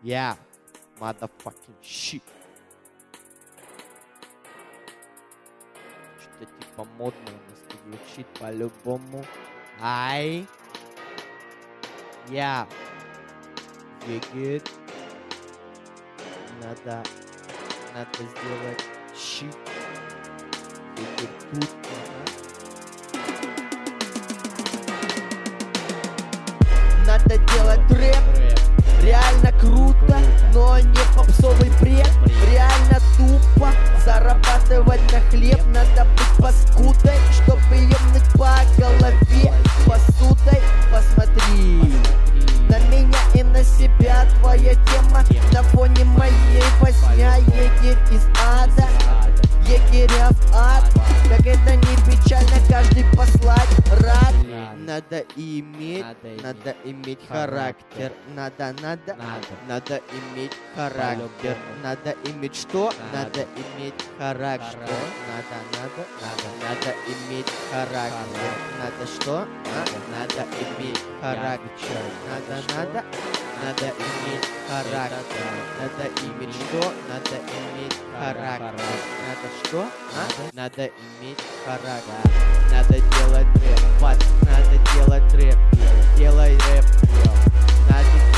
Yeah, motherfucking shit. Что-то типа модно у нас тут звучит по-любому. Ай. Yeah. You good? Надо сделать щит. Тут, надо делать рэп. Реально круто, но не попсовый бред. Реально тупо зарабатывать на хлеб. Надо быть паскудой, чтобы ёбнуть по голове посудой. Посмотри на меня и на себя. Твоя тема на фоне моей возня. Егерь из ада, егеря в ад. Как это не печально, каждый послать рад. Надо иметь характер. Надо иметь характер. Надо иметь что? Надо иметь характер. Надо иметь характер. Надо что? Надо иметь характер. Надо иметь характер. Надо иметь что? Надо иметь характер. Надо что? Надо иметь характер. Надо делать рэп, надо делать рэп, делай рэп, надо